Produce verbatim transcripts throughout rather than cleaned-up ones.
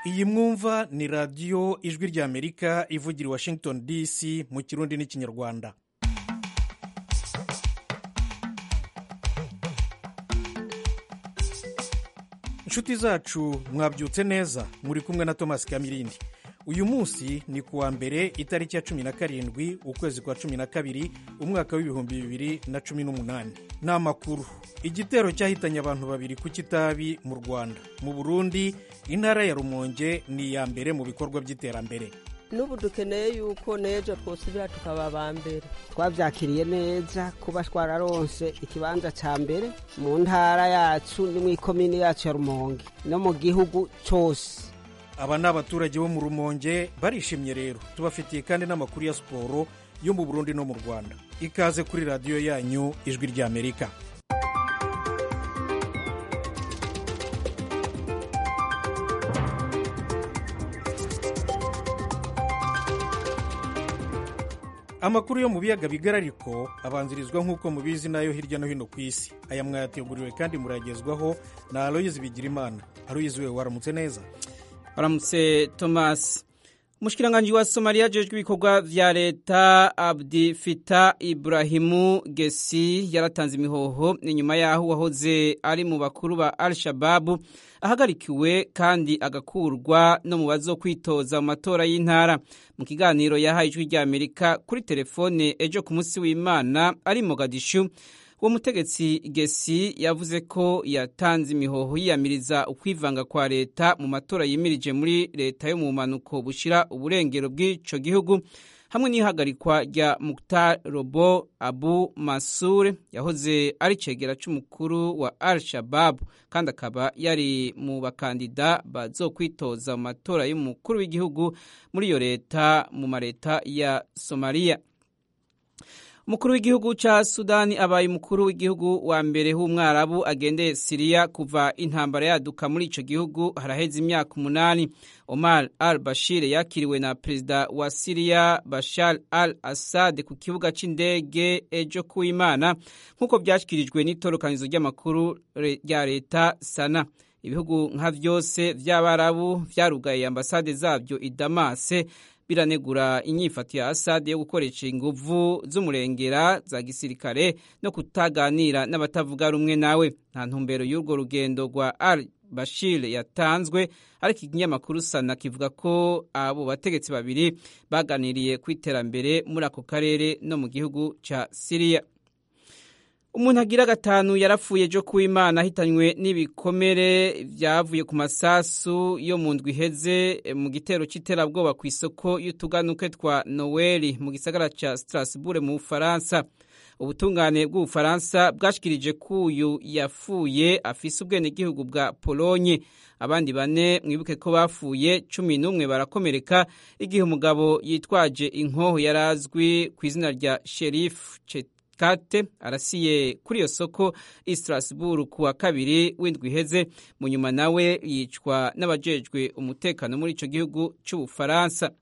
iyi mwumva ni radiyo ijwi ry'amerika ivugira i Washington D C mu kirundi n'ikinyarwanda. inshuti zacu mwabyutse neza, muri kumwe na Thomas Kamirindi. uyu munsi ni kuwa mbere itariki ya cumi na karindwi ukwezi kwa cumi na kabiri umwaka w'ibihumbi bibiri na cumi n'umunani. ni amakuru. igitero cyahitanye abantu babiri ku Kitabi mu Rwanda. mu Burundi intara ya Rumonge ni iya mbere mu bikorwa by'iterambere. n'ubu dukeneye yuko n'ejo twosubira tukaba aba mbere. twabyakiriye neza kuba twararonse ikibanza cya mbere mu ntara yacu ni mu ikomini yacu ya Rumonge no mu gihugu cyose. aba ni abaturage bo mu Rumonge barishimye rero. tubafitiye kandi n'amakuru ya siporo yo mu Burundi no mu Rwanda. ikaze kuri radiyo yanyu ijwi ry'Amerika. amakuru yo mu biyaga bigari ariko abanzirizwa nk'uko mubizi nayo hirya no hino ku isi. aya mwayateguriwe kandi muragezwaho na Aloyizi Bigirimana. Aloyizi, we waramutse neza? Waramutse Thomas. Umushikiranganji wa Somalia ajejwe ibikorwa vya leta Abdi Fita Ibrahimu Gesi yaratanze imihoho inyuma yaho wahoze ari mu bakuru ba Al-Shabaab ahagarikiwe kandi agakurwa no mu bazo kwitoza mu matora y'intara. Mu kiganiro yahaye ijwi ry'Amerika kuri telefone ejo ku munsi w'Imana ari Mogadishu, uwo mutegetsi Gesi yavuze ko yatanze imihoho yiyamiriza ukwivanga kwa leta mu matora yimirije muri leta yo mu manuko bushira uburengero bw'ico gihugu, hamwe n'ihagarikwa rya Mukhtar Robo Abu Mansur yahoze ari cegera c'umukuru wa Al-Shabaab kandi akaba yari mu bakandida bazokwitoza mu matora y'umukuru w'igihugu muri iyo leta mu mareta ya Somalia. Umukuru w'igihugu ca Sudani abaye umukuru w'igihugu wa mbere w'umwarabu agendeye Syria kuva intambara yaduka muri ico gihugu haraheze imyaka umunani. Omar al-Bashir yakiriwe na perezida wa Syria Bashar al-Assad ku kibuga c'indege ejo ku Imana nk'uko byashikirijwe n'itorokanizo ry'amakuru rya leta Sana. Ibihugu nka vyose vy'abarabu vyarugaye ambasade zavyo i Damas biranegura inyifato ya Assad yo gukoresha inguvu z'umurengera za gisirikare no kutaganira n'abatavuga rumwe nawe. Nta ntumbero y'urwo rugendo rwa al-Bashir yatanzwe, ariko ikinyamakuru Sana kivuga ko abo bategetsi babiri baganiriye ku iterambere muri ako karere no mu gihugu ca Syria. Umuntu agira gatanu yarapfuye ejo ku Imana ahitanywe n'ibikomere vyavuye ku masasu yo mu ndwi iheze mu gitero c'iterabwoba ku isoko y'utuganuke twa Noel mu gisagara ca Strasbourg mu Bufaransa. Ubutungane bw'Ubufaransa bwashikirije ko uyu yapfuye afise ubwenegihugu bwa Polonye. Abandi bane mwibuke ko bapfuye cumi n'umwe barakomereka igihe umugabo yitwaje inkoho yarazwi ku izina rya Sheriff Kate arasiye kuri iyo soko i Strasbourg kuwa kabiri w'indwi iheze, mu nyuma nawe yicwa n'abajejwe umutekano muri ico gihugu c'Ubufaransa.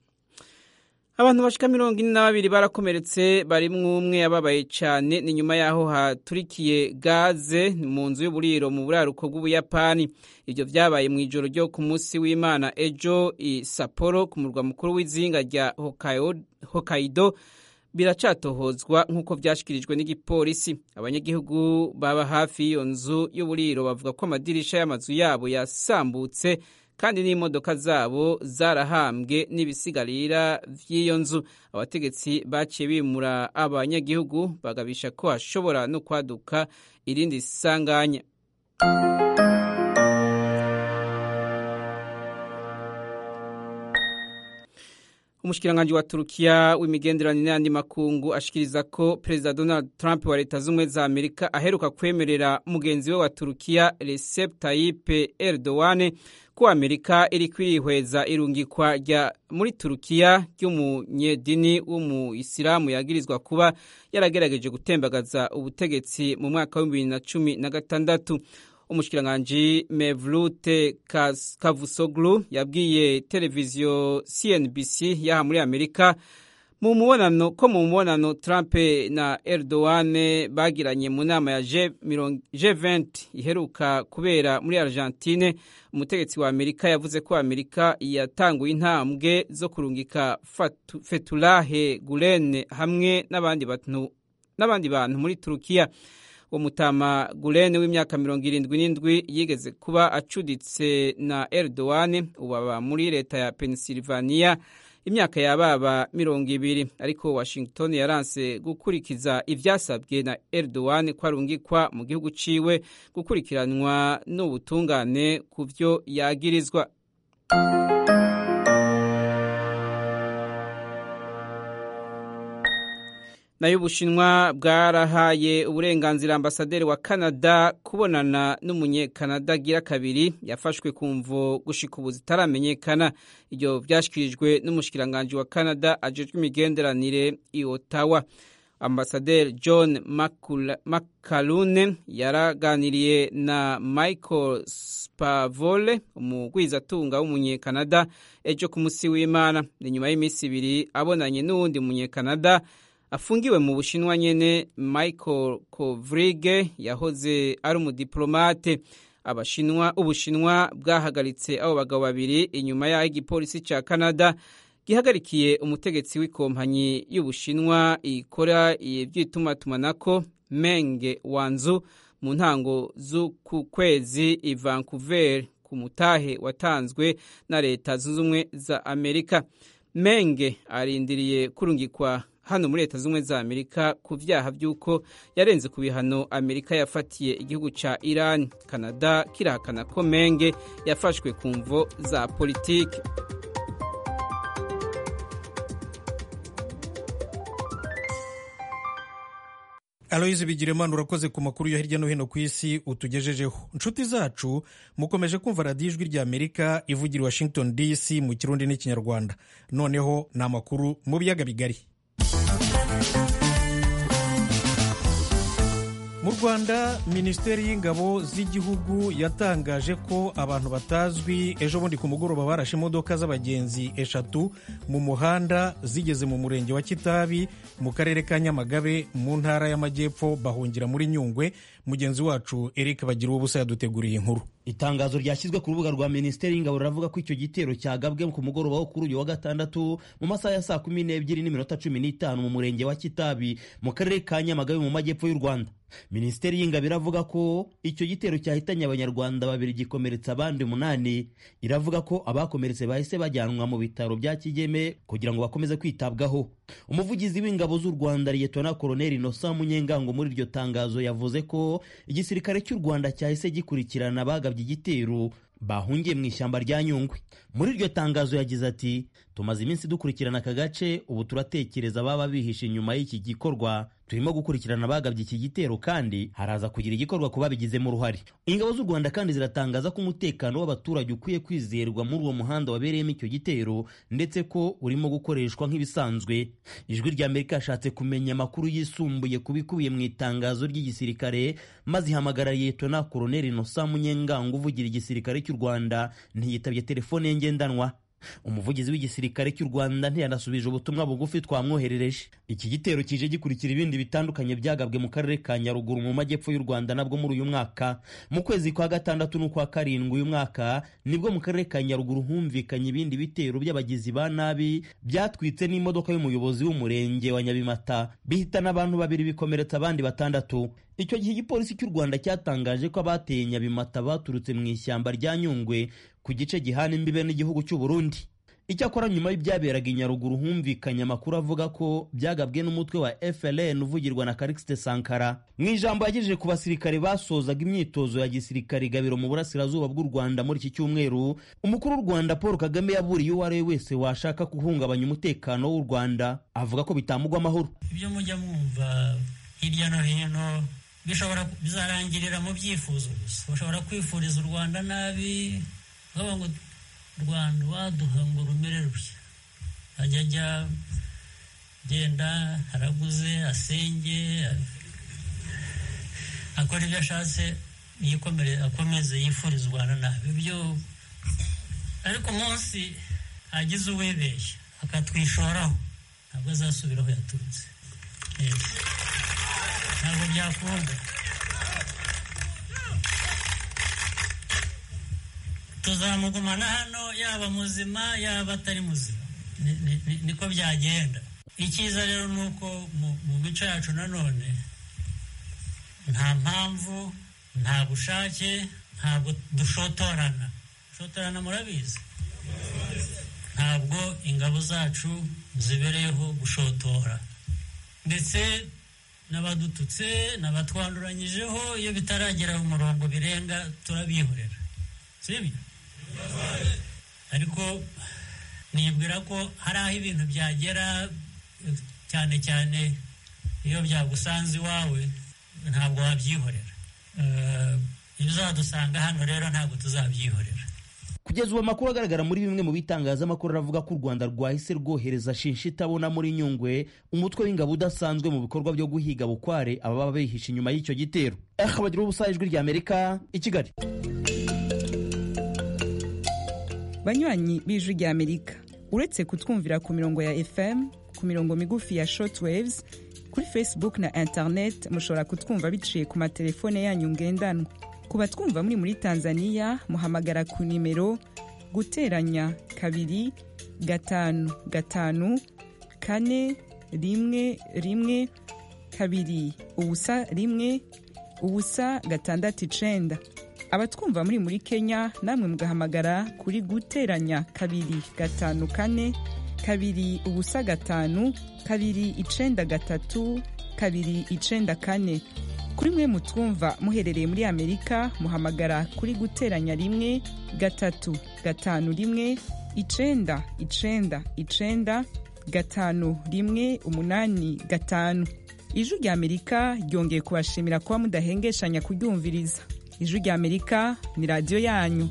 Abantu bashika mirongo ine na babiri barakomeretse barimwo umwe yababaye cane ni nyuma yaho haturikiye gaze mu nzu y'uburiro mu buraruko bw'Ubuyapani. Ivyo vyabaye mu ijoro ryo ku munsi w'Imana ejo i Sapporo ku murwa mukuru w'izinga rya Hokkaido. Biracatohozwa nk'uko vyashikirijwe n'igipolisi. Abanyagihugu baba hafi y'iyo nzu y'uburiro bavuga ko amadirisha y'amazu yabo yasambutse kandi n'imodoka zabo zarahambwe n'ibisigarira vy'iyo nzu. Abategetsi baciye bimura abanyagihugu bagabisha ko hashobora no kwaduka irindi sanganya. Umushikiranganji wa Turukiya w'imigenderanire n'andi makungu ashikiriza ko Perezida Donald Trump wa Leta z'Ubumwe za Amerika aheruka kwemerera mugenzi we wa Turukiya Recep Tayyip Erdogan ko Amerika iri kwihweza irungikwa rya muri Turukiya ry'umunyedini w'umuyisilamu yagirizwa kuba yaragerageje gutembagaza ubutegetsi mu mwaka wa bibiri na cumi na gatandatu. Umushikiranganji Mevlut Cavusoglu yabwiye televiziyo C N B C yaha muri Amerika mu mubonano ko mu mubonano Trump na Erdogan bagiranye mu nama ya G twenty iheruka kubera muri Argentine, umutegetsi wa Amerika yavuze ko Amerika yatanguye intambwe zo kurungika Fethullah Gulen hamwe n'abandi bantu n'abandi bantu muri Turukiya. Uwo mutama Gulen w'imyaka mirongo irindwi n'indwi yigeze kuba acuditse na Erdogan, ubaba muri leta ya Pennsylvania imyaka yababa mirongo ibiri, ariko Washington yaranse gukurikiza ivyasabwe na Erdogan ko arungikwa mu gihugu ciwe gukurikiranwa n'ubutungane ku vyo yagirizwa. Nayo Ubushinwa bwarahaye uburenganzira ambasaderi wa Canada kubonana n'umunyekanada gira kabiri yafashwe kumvo gushika ubu zitaramenyekana. Ibyo byashikirijwe n'umushikiranganje wa Canada ajejwe imigenderanire i Ottawa. Ambasaderi John McCallum yaraganiriye na Michael Spavole, umugwizatunga w'umunyekanada, ejo ku musi w'Imana. Ni nyuma y'imisi ibiri abonanye n'uwundi munyekanada afungiwe mu Bushinwa nyene, Michael Kovrige yahoze ari umudiplomate. Abashinwa Ubushinwa bwahagaritse abo bagabo babiri inyuma ya igipolisi ca Canada gihagarikiye umutegetsi w'ikompanyi y'Ubushinwa ikora ivy'itumatumanako Meng Wanzhou mu ntango z'uku kwezi i Vancouver ku mutahe watanzwe na leta zunze ubumwe za Amerika. Meng arindiriye kurungikwa hano muri leta z'ubumwe za Amerika ku vyaha vy'uko yarenze ku bihano Amerika yafatiye igihugu ca Iran. Canada kirahakana ko Meng yafashwe ku mvo za politiki. Aloise Bigiremana, urakoze ku makuru yo hirya no hino ku isi utugejejeho. Nshuti zacu, mukomeje kumva radiyo ijwi rya Amerika ivugira Washington D C mu Kirundi n'Ikinyarwanda. Noneho ni amakuru mu biyaga bigari. Mu Rwanda, Minisiteri y'Ingabo z'igihugu yatangaje ko abantu batazwi ejo bundi ku mugoroba barashe imodoka z'abagenzi eshatu mu muhanda zigeze mu murenge wa Kitabi mu karere ka Nyamagabe mu ntara y'Amajyepfo bahungira muri Nyungwe. Mugenzi wacu Eric Bagira ubusa yaduteguriye inkuru. Itangazo ryashyizwe ku rubuga rwa Minisiteri y'Ingabo riravuga ko icyo gitero cyagabwe ku mugoroba wo kuri uyu wa gatandatu mu masaha ya saa kumi n'ebyiri n'iminota cumi n'itanu mu murenge wa Kitabi mu karere ka Nyamagabe mu majyepfo y'u Rwanda. Minisiteri y'Ingabo iravuga ko icyo gitero cyahitanye abanyarwanda babiri gikomeretsa abandi umunani. Iravuga ko abakomeretse bahise bajyanwa mu bitaro bya Kigeme kugira ngo bakomeze kwitabwaho. Umuvugizi w'Ingabo z'u Rwanda Liyetona Koloneli Innocent Munyengango muri iryo tangazo yavuze ko igisirikare cy'u Rwanda cyahise gikurikirana abagabye igitero bahungiye mu ishyamba rya Nyungwe. Muri iryo tangazo yagize ati, tumaze iminsi dukurikirana aka gace, ubu turatekereza baba bihishe inyuma y'iki gikorwa. Turimo gukurikirana abagabye iki gitero kandi haraza kugira igikorwa kuba bigizemo uruhare. Ingabo z'u Rwanda kandi ziratangaza ko umutekano w'abaturage ukwiye kwizerwa muri uwo muhanda wabereyemo icyo gitero ndetse ko urimo gukoreshwa nk'ibisanzwe. Ijwi rya Amerika yashatse kumenya amakuru yisumbuye kubikubiye mu itangazo ry'igisirikare maze ihamagara Liyetona Koloneli Innocent Munyengango uvugira igisirikare cy'u Rwanda, ntiyitabye telefone ye ngendanwa. Umuvugizi w'igisirikare cy'u Rwanda ntiyanasubije ubutumwa bugufi twamwoherereje. Iki gitero kije gikurikira ibindi bitandukanye byagabwe mu karere ka Nyaruguru mu majyepfo y'u Rwanda nabwo muri uyu mwaka. Mu kwezi kwa gatandatu n'ukwa karindwi uyu mwaka nibwo mu karere ka Nyaruguru humvikanye ibindi bitero by'abagizi ba nabi byatwitse n'imodoka y'umuyobozi w'umurenge wa Nyabimata, bihitana abantu babiri bikomeretsa abandi batandatu. Icyo gihe igipolisi cy'u Rwanda cyatangaje ko abateye Nyabimata baturutse mu ishyamba rya Nyungwe ku gice gihana imbibe n'igihugu cy'u Burundi. Icyakora nyuma y'ibyaberaga i Nyaruguru humvikanye amakuru avuga ko byagabwe n'umutwe wa F L N uvugirwa na Karikiste Sankara. Mu ijambo yagejeje ku basirikare basozaga imyitozo ya gisirikare Gabiro mu burasirazuba bw'u Rwanda muri iki cyumweru, umukuru w'u Rwanda Paul Kagame yaburiye uwo ari we wese washaka guhungabanya umutekano w'u Rwanda, avuga ko bitamugwa amahoro. Ibyo mujya mwumva hirya no hino bishobora bizarangirira mu byifuzo gusa. Bashobora kwifuriza u Rwanda nabi, bavuga ngo Rwanda waduha ngo rumere rushya, ajya ajya genda haraguze asenge akora ibyo ashatse yikomere akomeze yifuriza u Rwanda nabi. Ibyo ariko umunsi agize uwibeshya akatwishoraho ntabwo azasubira aho yaturutse. Ntabwo byakunda. Tuzamugumana hano yaba muzima yaba atari muzima, niko byagenda. Icyiza rero ni uko mu mico yacu nanone nta mpamvu, nta bushake, ntabwo dushotorana. Dushotorana murabizi, ntabwo ingabo zacu zibereyeho gushotora, ndetse n'abadututse n'abatwanduranyijeho iyo bitaragera mu murongo birenga turabihorera, sibyo? Ariko nibwira ko hari aho ibintu byagera, cyane cyane iyo byagusanze iwawe ntabwo wabyihorera. Iyo uzadusanga hano rero ntabwo tuzabyihorera. Kugeza ubu amakuru agaragara muri bimwe mu bitangazamakuru aravuga ko u Rwanda rwahise rwohereza Shinsha itabona muri Nyungwe, umutwe w'ingabo udasanzwe mu bikorwa byo guhiga bukware ababa bihishe inyuma y'icyo gitero. Bagira ubusa ijwi rya Amerika i Kigali. Banywanyi b'ijwi rya Amerika, uretse kutwumvira ku mirongo ya F M, ku mirongo migufi ya shortwaves, kuri Facebook na internet mushobora kutwumva biciye ku matelefone yanyu ngendanwa. Ku batwumva muri muri Tanzania muhamagara ku nimero guteranya kabiri gatanu gatanu kane rimwe rimwe kabiri ubusa rimwe ubusa gatandatu icenda. Abatwumva muri muri Kenya namwe mugahamagara kuri guteranya kabiri gatanu kane kabiri ubusa gatanu kabiri icenda gatatu kabiri icenda kane. Kuri mwe mutwumva muherereye muri Amerika muhamagara kuri guteranya rimwe gatatu gatanu rimwe icenda icenda icenda gatanu rimwe umunani gatanu. Ijwi rya Amerika ryongeye kubashimira kuba mudahengeshanya kuryumviriza. Ijwi rya Amerika ni radio yanyu.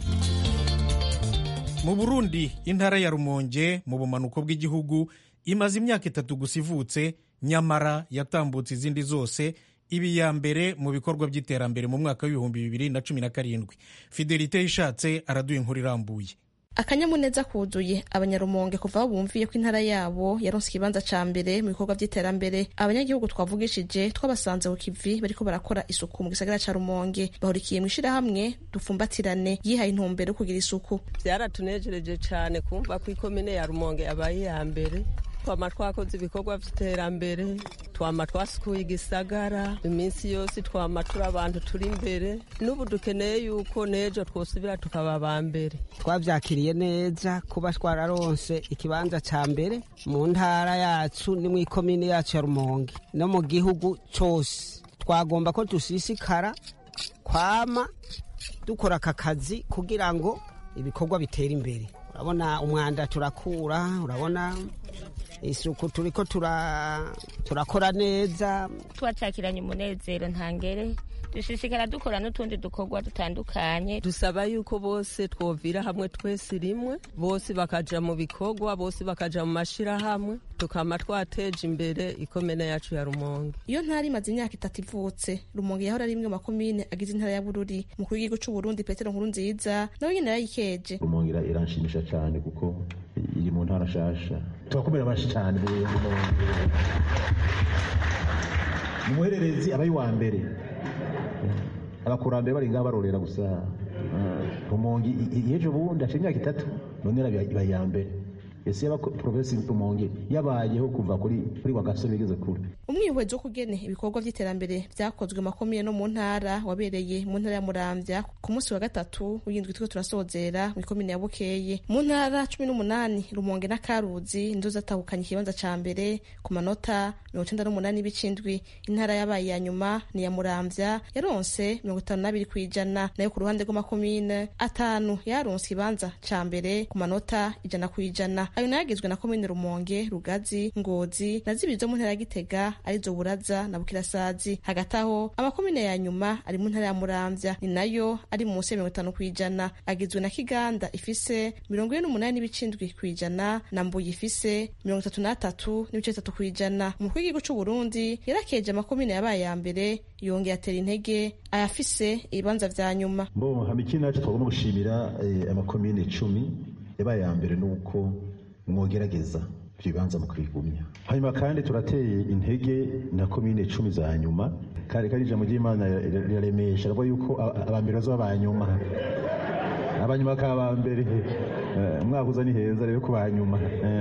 Mu Burundi intara ya Rumonge mu bumanuko bw'igihugu imaze imyaka itatu gusa ivutse, nyamara yatambutse izindi zose ibi ya mbere mu bikorwa by'iterambere mu mwaka w'ibihumbi bibiri na cumi na karindwi. Fidelite Ishatse araduye inkuru irambuye. Akanyamuneza kuzuye abanyarumonge kuva aho bumviye ko intara yabo yaronse ikibanza ca mbere mu bikorwa by'iterambere. Abanyagihugu twavugishije twabasanze ku kivi bariko barakora isuku mu gisagara ca Rumonge, bahurikiye mu ishirahamwe Dufumbatirane yihaye intumbero yo kugira isuku. Byaratunejereje cyane kumva ko ikomine ya Rumonge yabaye ya mbere. Twama twakoze ibikorwa by'iterambere, twama twasukuye igisagara iminsi yose, twama turi abantu turi imbere. N'ubu dukeneye yuko nejo twosubira tukaba aba mbere. Twavyakiriye neza kuba twararonse ikibanza ca mbere mu ntara yacu ni mu ikomine yacu ya Rumonge no mu gihugu cose. Twagomba ko tusisikara kwama dukora aka kazi kugira ngo ibikorwa bitere imbere. Urabona umwanda turakura, urabona isuku turiko tura turakora neza. Twacakiranye umunezero ntangere, dushishikara dukora n'utundi dukorwa dutandukanye. Dusaba yuko bose twovira hamwe twese rimwe, bose bakaja mu bikorwa, bose bakaja mu mashira hamwe, tukama twateje imbere ikomine yacu ya Rumonge. Iyo ntari maze imyaka itatu ivutse, Rumonge yahora ari imwe mu makomine agize intara ya Bururi. Mukuru w'igihugu c'u Burundi Petero Nkurunziza nawe nyene yarayikeje. Rumonge iranshimisha cyane kuko iri mu ntara shasha. Twakomera bashi cyane mu muhererezi abayi wa mbere. Abakurambere bari ngaho barorera gusa. Rumonge yejo bundi ace imyaka itatu none iba ya mbere. Ese yaba province Rumonge yabayeho kuva kuri kuri Wagaso bigeze kure. Umwihwezo wo kugene ibikorwa by'iterambere byakozwe makomeye no mu ntara wabereye mu ntara ya Muramvya ku munsi wa gatatu w'indwi twe turasozera mu ikomine ya Bukeye. Mu ntara cumi n'umunani Rumonge na Karuzi ndo zatahukanye ikibanza ca mbere ku manota mirongo icenda n'umunani bicindwi. Intara yabaye ya nyuma ni ya Muramvya yaronse mirongo itanu n'abiri kwijana, nayo ku ruhande rw'amakomine atanu yaronse ikibanza ca mbere ku manota ijana kwijana. Ayo nayagizwe na komine Rumonge, Rugazi, Ngozi na zibiri zo mu ntara ya Gitega arizo Buraza na Bukirasazi. Hagati aho amakomine ya nyuma ari mu ntara ya Muramvya ni nayo ari mu munsi mirongo itanu kwijana, agizwe na Kiganda ifise mirongo ine n'umunani n'ibicindwi kwijana na Mbuye ifise mirongo itatu n'atatu n'ibice bitatu kwijana. Umukuru w'igihugu c'u Burundi yarakeje amakomine yabaye ya mbere, yongeye atera intege ayafise ibibanza vya nyuma. Bo hamikina cyo twagomba gushimira eh, amakomine icumi yabaye ya mbere nuko mwogerageza ibibanza mu kwigumya. Hanyuma kandi turateye intege na komine cumi za nyuma kare kari ijambo ry'Imana riraremesha rwo yuko abambere bazoba abanyuma abanyuma bakaba abambere mwakuza ni heza rero ku banyuma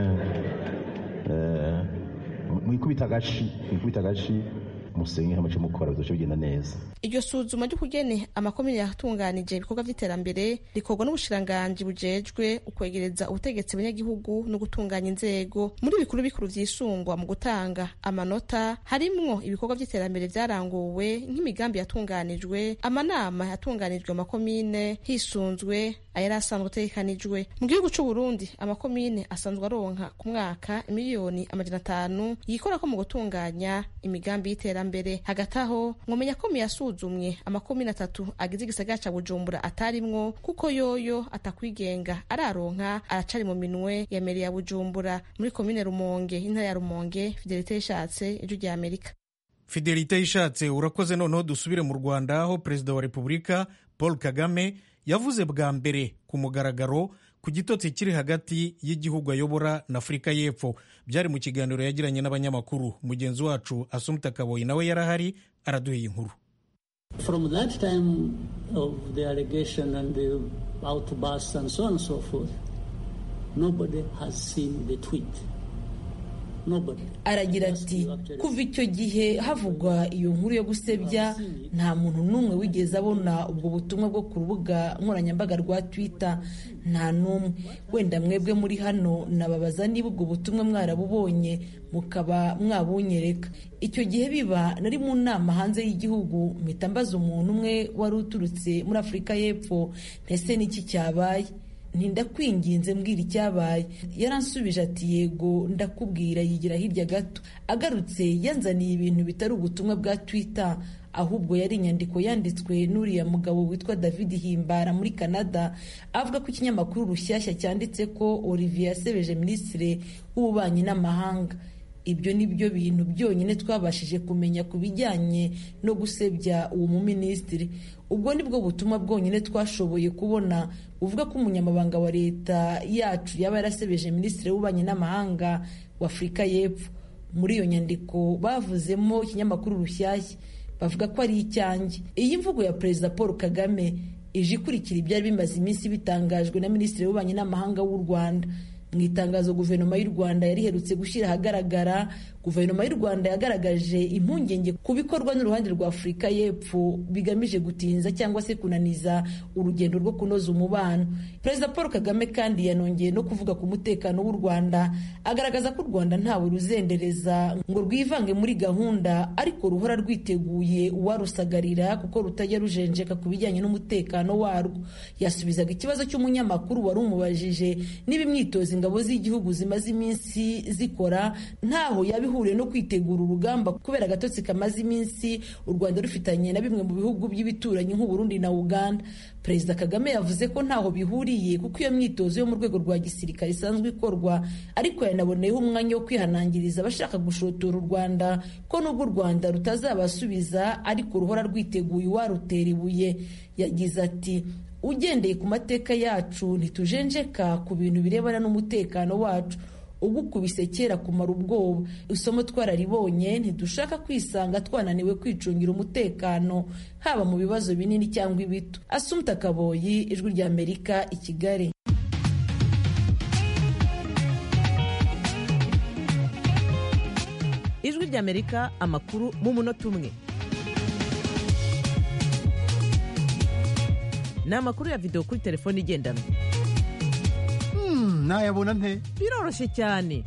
mwikubita agashi mwikubita agashi musenye hamace mukora bizoce bigenda neza. Iryo suzuma ry'ukugene amakomine yatunganije ibikorwa vy'iterambere rikorwa n'ubushiranganji bujejwe ukwegereza ubutegetsi abanyagihugu no gutunganya inzego. Muri bikuru bikuru vyisungwa mu gutanga amanota harimwo ibikorwa vy'iterambere vyaranguwe nk'imigambi yatunganijwe, amanama yatunganijwe mu makomine hisunzwe ayari asanzwe ategekanijwe. Mu gihugu c'u Burundi amakomine asanzwe aronka ku mwaka miliyoni amajana atanu yikorako mu gutunganya imigambi y'iterambere. Hagati aho mwomenya ko yasuzumwe amakomine atatu agize igisagara ca Bujumbura atarimwo kuko yoyo atakwigenga araronka aracari mu minwe ya meri ya Bujumbura. Muri komine Rumonge intara ya Rumonge Fidelite Yishatse ijwi rya Amerika. Fidelite Yishatse urakoze. Noneho dusubire mu Rwanda aho Perezida wa Repubulika Paul Kagame yavuze bwa mbere ku mugaragaro ku gitotsi kiri hagati y'igihugu ayobora na Afurika y'Epfo. Byari mu kiganiro yagiranye n'abanyamakuru. Mugenzi wacu Asumta Kaboyi nawe yarahari araduha inkuru. From that time of the allegation and the outbursts and so on and so forth, nobody has seen the tweet. Aragira ati kuva icyo gihe havugwa iyo nkuru yo gusebya nta muntu n'umwe wigeze abona ubwo butumwa bwo ku rubuga nkoranyambaga rwa Twitter, nta n'umwe. Wenda mwebwe muri hano nababaza niba ubwo butumwa mwarabubonye mukaba mwabunyereka. Icyo gihe biba nari mu nama hanze y'igihugu mpita mbaza umuntu umwe wari uturutse muri Afurika y'Epfo ntese n'iki cyabaye, ntindakwinginze mbwira icyabaye. Yaransubije ati yego ndakubwira, yigira hirya gato. Agarutse yanzaniye ibintu bitari ubutumwa bwa Twitter ahubwo yari inyandiko yanditswe n'uriya mugabo witwa David Himbara muri Canada avuga ko ikinyamakuru Rushyashya cyanditse ko Olivier yasebeje Minisitiri w'Ububanyi n'Amahanga. Ibyo ni byo bintu byonyine twabashije kumenya ku bijyanye no gusebya uwo muminisitiri. Ubwo nibwo butumwa bwonyine twashoboye kubona uvuga ko umunyamabanga wa leta yacu yaba yarasebeje Minisitiri w'Ububanyi n'Amahanga wa Afurika y'Epfo. Muri iyo nyandiko bavuzemo ikinyamakuru Rushyashya bavuga ko ari icyanjye. Iyi mvugo ya Perezida Paul Kagame ije ikurikira ibyari bimaze iminsi bitangajwe na Minisitiri w'Ububanyi n'Amahanga w'u Rwanda. Mu itangazo guverinoma y'u Rwanda yari iherutse gushyira ahagaragara, guverinoma y'u Rwanda yagaragaje impungenge ku bikorwa n'uruhande rwa Afurika y'Epfo bigamije gutinza cyangwa se kunaniza urugendo rwo kunoza umubano. Perezida Paul Kagame kandi yanongeye no kuvuga ku mutekano w'u Rwanda, agaragaza ko u Rwanda ntawe ruzendereza ngo rwivange muri gahunda, ariko ruhora rwiteguye uwarusagarira kuko rutajya rujenjeka ku bijyanye n'umutekano warwo. Yasubizaga ikibazo cy'umunyamakuru wari umubajije niba imyitozo ingabo z'igihugu zimaze iminsi zikora ntaho yabihuriye no kwitegura urugamba kubera agatotsi kamaze iminsi u Rwanda rufitanye na bimwe mu bihugu by'ibituranyi nk'u Burundi na Uganda. Perezida Kagame yavuze ko ntaho bihuriye kuko iyo myitozo yo mu rwego rwa gisirikare isanzwe ikorwa, ariko yanaboneyeho umwanya wo kwihanangiriza abashaka gushotora u Rwanda ko nubwo u Rwanda rutazabasubiza ariko ruhora rwiteguye uwarutera ibuye. Yagize ati ugendeye ku mateka yacu ntitujenjeka ku bintu birebana n'umutekano wacu, ugukubise kera kumara ubwoba. Isomo twararibonye, ntidushaka kwisanga twananiwe kwicungira umutekano haba mu bibazo binini cyangwa ibito. Asumta Kaboyi, ijwi rya Amerika, i Kigali. Ijwi rya Amerika, amakuru mu munota umwe. Ni amakuru ya video kuri telefone igendanwa. Hmm, nayabona nte? Biroroshye cyane.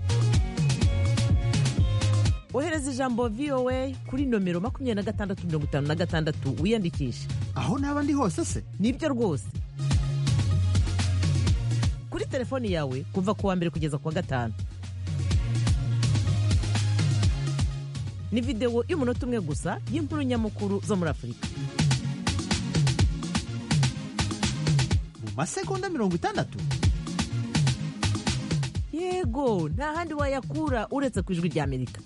Ohereza ijambo V O A kuri nomero makumyabiri na gatandatu mirongo itanu na gatandatu wiyandikishe. Aho naba ndi hose se? Nibyo rwose. Kuri telefone yawe kuva ku wa mbere kugeza ku wa gatanu. Ni video y'umunota umwe gusa y'inkuru nyamukuru zo muri Afurika. Masegonda mirongo itandatu. Yego, nta handi wayakura uretse ku ijwi rya Amerika.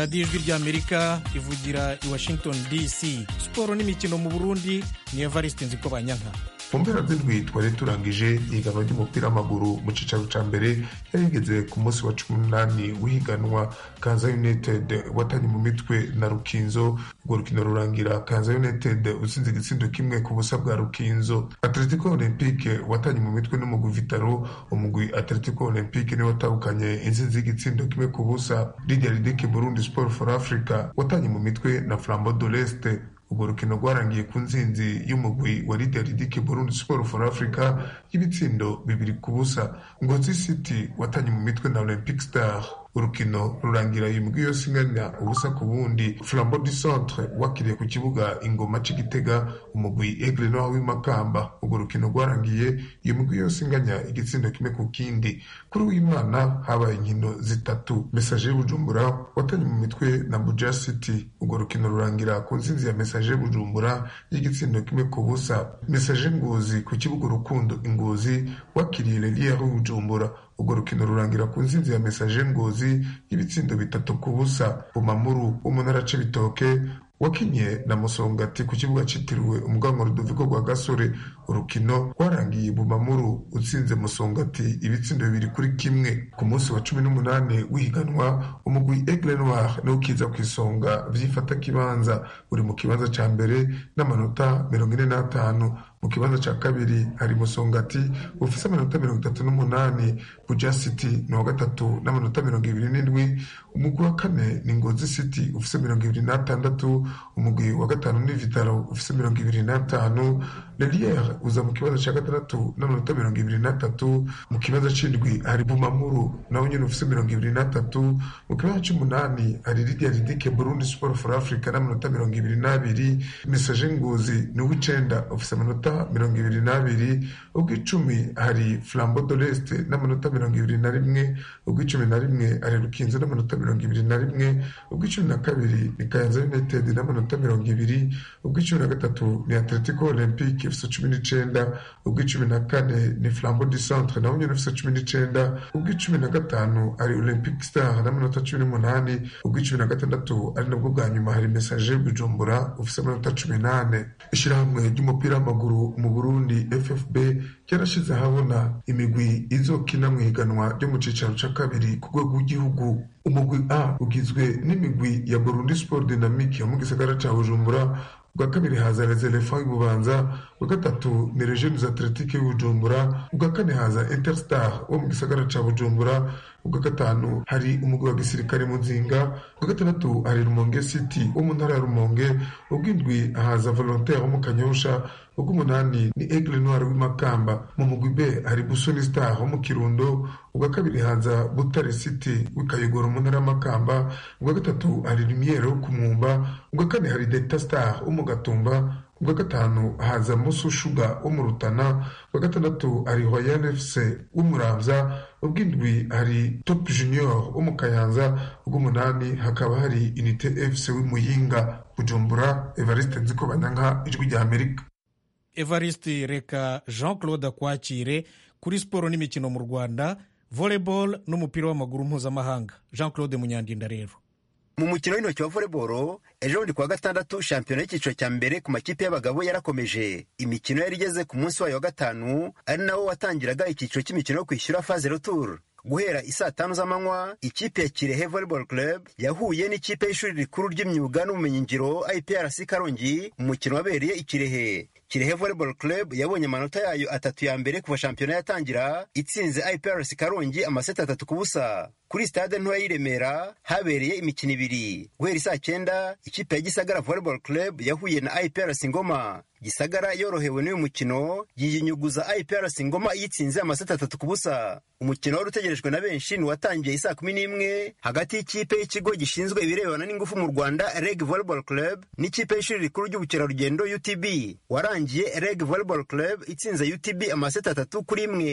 radiyo ijwi ry'amerika ivugira i washington dc. siporo n'imikino mu burundi ni evariste nzikobanyanka. mu mpera z'indwi twari turangije ihiganwa ry'umupira w'amaguru mu cyicaro cya mbere yari igeze ku munsi wa cumi n'umunani w'ihiganwa. Kaza United watanye mu mitwe na Rukinzo. Urwo rukino rurangira Kaza United utsinze igitsindo kimwe ku busa bwa Rukinzo. Atletico Olympique watanye mu mitwe n'umugwi Vitaro. Umugwi Atletico Olympique niwe watahukanye intsinzi y'igitsindo kimwe ku busa. Lydia Ridike Burundi Sport for Africa watanye mu mitwe na Flambeau de l'Est. Urwo rukino rwarangiye ku nzinzi y'umugwi wa Lydia Ridike Burundi Sport for Africa y'ibitsindo bibiri ku busa. Ngozi City watanye mu mitwe na Olympic Star. Urukino rurangira iyi migwi yose inganya ubusa ku bundi. Flambeau du Centre wakiriye ku kibuga Ingoma c'Igitega umugwi Aigle Noir w'Imakamba. Urwo rukino rwarangiye iyo migwi yose inganya igitsindo kimwe ku kindi. Kuri w'Imana habaye inkino zitatu. Messager Bujumbura watanye mu mitwe na Buja City. Urwo rukino rurangira ku nsinzi ya Messager Bujumbura y'igitsindo kimwe ku busa. Messager Ngozi ku kibuga Urukundo Ingozi wakiriye Lelier Bujumbura. Urwo rukino rurangira ku nsinzi ya Messager Ngozi y'ibitsindo bitatu ku busa. Bumamuru wo mu ntara Cibitoke wakinye na Musongati ku kibuga citiriwe umuganwa Rudoviko rwa Gasore. Urukino rwarangiye Bumamuru utsinze Musongati ibitsindo bibiri kuri kimwe. Ku munsi wa cumi n'umunani w'ihiganwa umugwi Aigle Noir niwo ukiza ku isonga vyifata kibanza. Uri mu kibanza ca mbere n'amanota mirongo ine n'atanu. Mu kibanza ca kabiri hari Musongati ufise amanota mirongo itatu n'umunani. Buja City ni wa gatatu n'amanota mirongo ibiri n'indwi. Umugwi wa kane ni Ngozi City ufise mirongo ibiri n'atandatu. Umugwi wa gatanu ni Vitaro ufise mirongo ibiri n'atanu. Lelier uza mu kibanza ca gatandatu n'amanota mirongo ibiri n'atatu. Mu kibanza c'indwi hari Bumamuru nawe nyene ufise mirongo ibiri n'atatu. Mu kibanza c'umunani hari Lydia Ridike Burundi Sport for Africa n'amanota mirongo ibiri n'abiri. Messager Ngozi ni w'icenda ufise amanota mirongo ibiri n'abiri. Ubw'icumi hari Flambeau de l'Est n'amanota mirongo ibiri na rimwe. Ubw'icumi na rimwe hari Rukinzo n'amanota mirongo ibiri na rimwe. Ubw'icumi na kabiri ni Kayanza United n'amanota mirongo ibiri. Ubw'icumi na gatatu ni Atletico Olympique ifise cumi n'icenda. Ubw'icumi na kane ni Flambeau du Centre nawe nyene ufise cumi n'icenda. Ubw'icumi na gatanu hari Olympic Star n'amanota cumi n'umunani. Ubw'icumi na gatandatu ari nabwo bwa nyuma hari Messager Bujumbura ufise amanota cumi n'ane. Ishirahamwe ry'umupira w'amaguru mu Burundi F F B cyarashize ahabona imigwi izokina mu higanwa ryo mu cicaro ca kabiri ku rwego rw'igihugu. Umugwi A ugizwe n'imigwi ya Burundi Sport Dynamique yo mu gisagara ca Bujumbura. Ubwa kabiri haza Les Elephants y'Ububanza. Ubwa gatatu ni Regions Athletic y'Ubujumbura. Ubwa kane haza Interstar wo mu gisagara ca Bujumbura. Ubwa gatanu hari umugwi wa gisirikare mu Nzinga. Ubwa gatandatu hari Rumonge City wo mu ntara ya Rumonge. Ubw'indwi haza Volontaire wo mu Kanyosha. Ubw'umunani ni Aigle Noir w'Imakamba. Mu mugwi B hari Busoni Star wo mu Kirundo. Ubwa kabiri haza Butare City w'Ikayogoro mu ntara y'Amakamba. Ubwa gatatu hari Lumiere wo ku Mwumba. Ubwa kane hari Delta Star wo mu Gatumba. Ubwa gatanu haza Musu Sugar wo mu Rutana. Ubwa gatandatu hari Royal F C w'Umuramvya. Ubw'indwi hari Top Junior wo mu Kayanza. Ubw'umunani hakaba hari Unité F C w'Imuyinga. Bujumbura, Evariste Nzikobanyanka, Ijwi rya Amerika. Evariste, reka Jean Claude akwakire kuri siporo n'imikino mu Rwanda, volleyball n'umupira w'amaguru mpuzamahanga. Jean Claude Munyandinda rero. Mu mukino w'intoki wa volleyball ejo bundi kuwa gatandatu shampiyona y'icyiciro cya mbere ku makipe y'abagabo yarakomeje. Imikino yari igeze ku munsi wayo wa gatanu ari nawo watangiraga icyiciro cy'imikino yo kwishyura phase retour. Guhera isaa tanu z'amanywa ikipe ya Kirehe Volleyball Club yahuye n'ikipe y'ishuri rikuru ry'imyuga n'ubumenyingiro I P R C Karongi. Umukino wabereye i Kirehe. Kirehe Volleyball Club yabonye amanota yayo atatu ya mbere kuva shampiyona yatangira, itsinze I P R C Karongi amaseti atatu ku busa. Kuri stade ntoya y'i Remera habereye imikino ibiri. Guhera isaa cyenda ikipe ya Gisagara Volleyball Club yahuye na I P R C Ngoma. Gisagara yorohewe n'uyu mukino yiyinyuguza I P R C Ngoma yitsinze amaseti atatu ku busa. Umukino wari utegerejwe na benshi ni watangiye isaa kumi n'imwe hagati y'ikipe y'ikigo gishinzwe ibirebana n'ingufu mu Rwanda R E G Volleyball Club n'ikipe y'ishuri rikuru ry'ubukerarugendo U T B. Warangiye R E G Volleyball Club itsinze U T B amaseti atatu kuri imwe.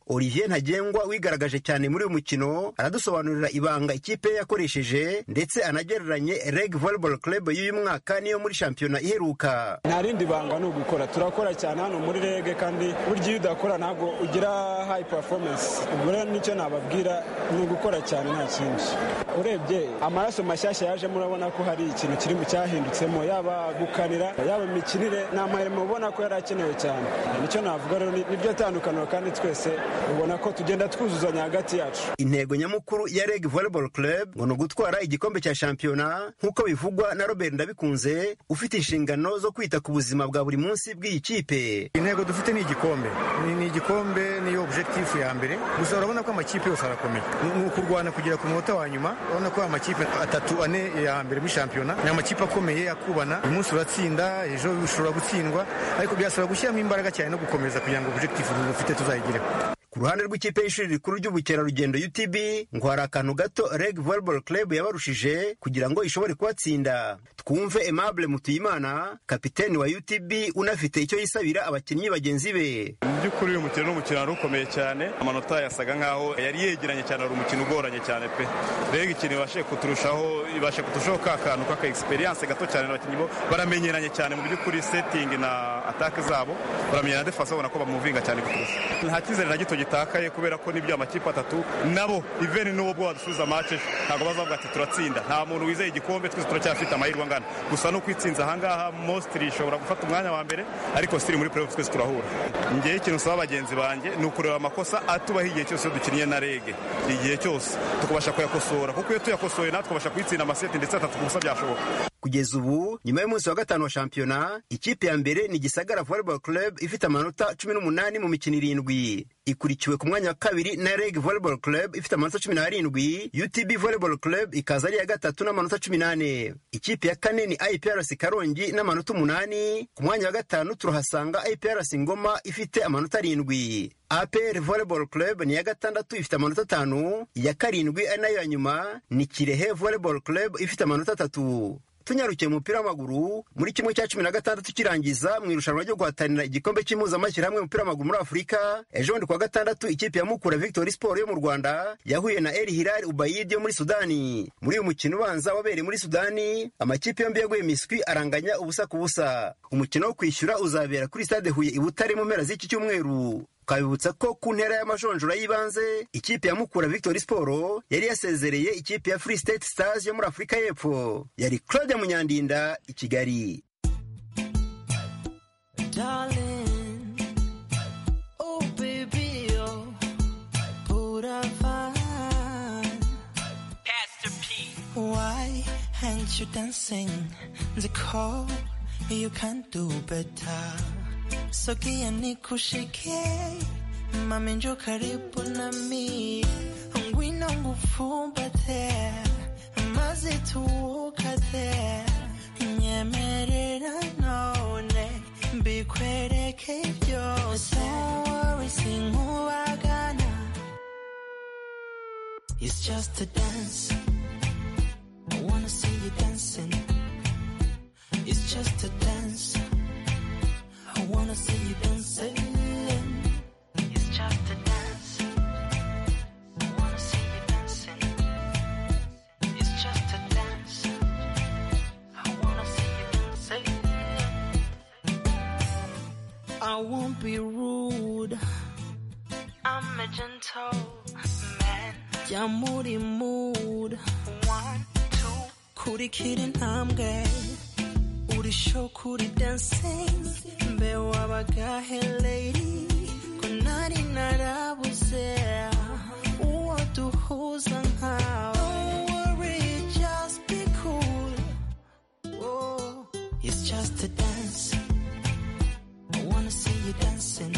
Olivier Ntagengwa wigaragaje cyane muri uyu mukino aradusobanurira ibanga ikipe yakoresheje ndetse anagereranye Reg Volleyball Club y'uyu mwaka niyo muri shampiyona iheruka. Nta rindi banga ni ugukora, turakora cyane hano muri Reg kandi burya iyo udakora ntabwo ugira high performance. Ubwo rero nicyo nababwira ni ugukora cyane nta kindi. Urebye amaraso mashyashya yaje murabona ko hari ikintu kiri mu cyahindutsemo, yaba gukanira yaba imikinire n'amahirwe ubona ko yari akenewe cyane. Nicyo navuga rero nibyo tandukaniro kandi twese ubona ko tugenda twuzuzanya hagati yacu. Intego nyamukuru ya Reg Volleyball Club ngo no gutwara igikombe cya shampiyona nk'uko bivugwa na Robert Ndabikunze ufite inshingano zo kwita ku buzima bwa buri munsi bw'iyi kipe. Intego dufite ni igikombe, ni igikombe niyo objectif ya mbere. Gusa urabona ko amakipe yose arakomeye, ni ukurwana kugera ku munota wa nyuma. Urabona ko amakipe atatu ane ya mbere muri shampiyona ni amakipe akomeye akubana, umunsi uratsinda ejo ushobora gutsindwa, ariko byasaba gushyiramo imbaraga cyane no gukomeza kugira ngo objectif dufite tuzayigireho. Ku ruhande rw'ikipe y'ishuri rikuru ry'ubukerarugendo U T B ngo hari akantu gato Reg Volleyball Club yabarushije kugira ngo ishobore kubatsinda. Twumve Aimable Mutuyimana, kapiteni wa U T B, unafite icyo yisabira abakinnyi bagenzi be. Mu by'ukuri uyu mukino n'umukino ukomeye cyane, amanota yasaga nkaho yari yegeranye cyane, ari umukino ugoranye cyane pe. Reg ikintu ibashe kuturushaho ibashe kuturushaho ka kantu k'aka experience gato cyane, abakinnyi bo baramenyeranye cyane mu by'ukuri, setting na attack zabo baramenyerana, defense babona ko bamuvinga cyane kuturusha. Nta kizere na gito gitakaye kubera ko nibyo amakipe atatu nabo even n'uwo bwo badusubiza match ntabwo bazavuga ati turatsinda. Nta muntu wizeye igikombe, twese turacyafite amahirwe angana. Gusa no kwitsinza ahangaha mostly ishobora gufata umwanya wa mbere, ariko still muri playoffs twese turahura. Ngiye ikintu saba bagenzi banjye ni ukureba amakosa atubaho igihe cyose dukinnye na Reg, igihe cyose tukubasha kuyakosora, kuko iyo tuyakosoye natwe twabasha kwitsinda amaseti ndetse atatu gusa byashoboka. Kugeza ubu nyuma y'umunsi wa gatanu wa shampiyona, ikipe ya mbere ni Gisagara Volleyball Club ifite amanota cumi n'umunani mu mikino irindwi. Ikurikiwe ku mwanya wa kabiri na Reg Volleyball Club ifite amanota cumi n'arindwi, U T B Volleyball Club ikaza ari iya gatatu n'amanota cumi n'ane. Ikipe ya kane ni I P R C Karongi n'amanota umunani. Ku mwanya wa gatanu turahasanga I P R C Ngoma ifite amanota arindwi. A P R Volleyball Club ni ya gatandatu ifite amanota atanu. Iya karindwi ari nayo ya nyuma ni Kirehe Volleyball Club ifite amanota atatu. Tunyarukiye mu mupira w'amaguru muri kimwe cya cumi na gatandatu kirangiza mu irushanwa ryo guhatanira igikombe cy'impuzamashyirahamwe mu mupira w'amaguru muri Afurika. Ejo bundi kuwa gatandatu ikipe ya Mukura Victory Sport yo mu Rwanda yahuye na El Hilal Ubaid yo muri Sudani. Muri uyu mukino ubanza wabereye muri Sudani, amakipe yombi yaguye miswi aranganya ubusa ku busa. Umukino wo kwishyura uzabera kuri Stade Huye i Butare mu mpera z'iki cyumweru. Kabibutsa ko ku ntera y'amajonjora y'ibanze ikipe ya Mukura Victory Sport yari yasezereye ikipe ya Free State Stars yo muri Afurika y'Epfo. Yari Claude Munyandinda i Kigali. Darling, oh baby, oh, put a fine. Pastor P. Why aren't you dancing the call? You can't do better. Sogea nikushike, mami njoo karibu nami, ngwino ngufumbate, maze tuwukate, nyemerera none, mbikwereke byose. Don't worry, sinkubagana, it's just a dance, I wanna see you dancing, it's just a dance, I wanna see you dancing. It's just a dance. I wanna see you dancing. It's just a dance. I wanna see you dancing. I won't be rude. I'm a gentle man. Jamuri mood. One, two. Kuri kidding, I'm gay. Uri show, kuri dancing. Be wabagahe lady. Kunari narabuze. Uwa duhuza nkawe. Don't worry, just be cool. Oh, it's just a dance. I wanna see you dancing.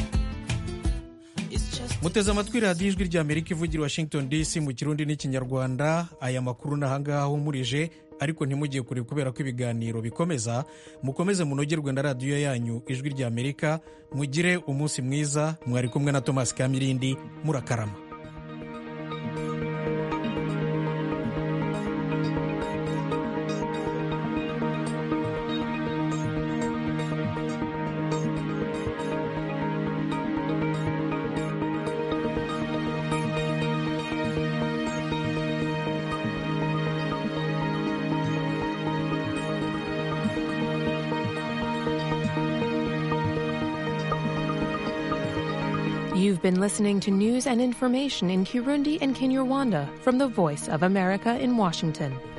Muteze amatwi radiyo ijwi rya Amerika ivugira Washington D C mu Kirundi n'Ikinyarwanda. Aya makuru nahangaha humurije, ariko ntimugiye kure kubera ko ibiganiro bikomeza. Mukomeze munogerwe na radiyo yanyu ijwi rya Amerika. Mugire umunsi mwiza. Mwari kumwe na Thomas Kamirindi. Murakarama. You've been listening to news and information in Kirundi and Kinyarwanda from the Voice of America in Washington.